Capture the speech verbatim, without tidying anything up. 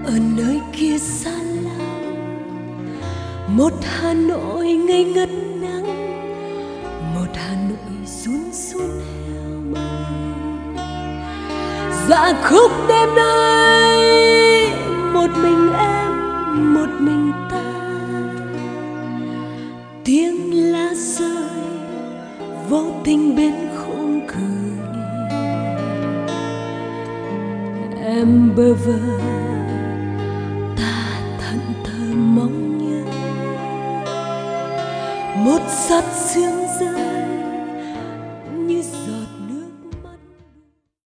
ở nơi kia xa lắm, một Hà Nội ngây ngất nắng, một Hà Nội run run heo mây. Dạ khúc đêm nay một mình em, một mình ta, tiếng lá rơi vô tình bên khung cửa. Em bơ vơ ta thẫn thờ mong nhớ một giọt sương